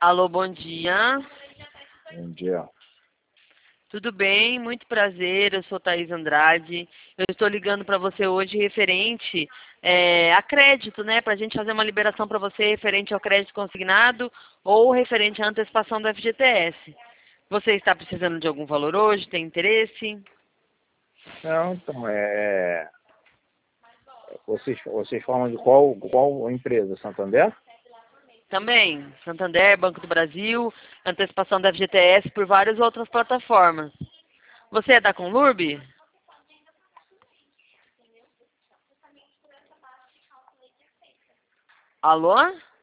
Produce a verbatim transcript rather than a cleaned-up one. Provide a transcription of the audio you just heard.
Alô, bom dia. Bom dia. Tudo bem? Muito prazer. Eu sou Thaís Andrade. Eu estou ligando para você hoje referente é, a crédito, né? Para a gente fazer uma liberação para você referente ao crédito consignado ou referente à antecipação do F G T S. Você está precisando de algum valor hoje? Tem interesse? Não, então, é... Vocês, vocês falam de qual, qual empresa? Santander? Também, Santander, Banco do Brasil, antecipação da F G T S por várias outras plataformas. Você é da Conlurb? Alô?